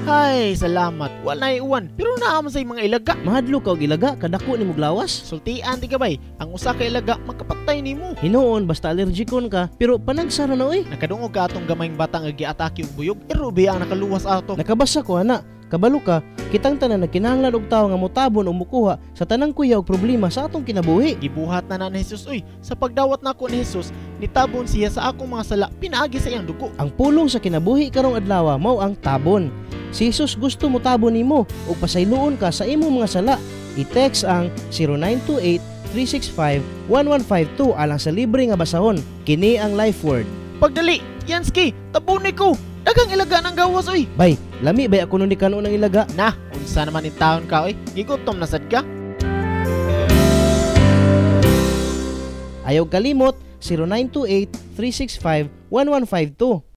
Hay, salamat. Walay uwan. Pero naaman sa mga ilaga. Mahadlo ka og ilaga kadako nimo glawas. Sultian di ka bay, ang usa ka ilaga makapatay nimo. Hinuon basta allergikon ka pero panagsara na oy. Nakadungog ka atong gamayng bata nga giatake og buyog. Pero biya ang nakaluwas ato. Nakabasa ko ana. Kabalo ka, kitang tanan nagkinahanglan og tawo nga motabon o mukuha sa tanang kuya og problema sa atong kinabuhi. Gibuhat na ni Jesus uy. Sa pagdawat nako ni Jesus, nitabon siya sa akong mga sala, pinaagi sa iyang dugo. Ang pulong sa kinabuhi karong adlaw mao ang tabon. Si Jesus gusto mo tabon nimo ug pasayloon ka sa imong mga sala. I-text ang 0928-365-1152 alang sa libre nga basahon. Kini ang life word. Pagdali, Yansky, tabuni ko. Dagang ilaga ng gawas uy. Bay, lami bay ako nun kanon ng ilaga. Na, unsa naman in taon ka uy. Gigutom na sad ka. Ayaw kalimot 0928-365-1152.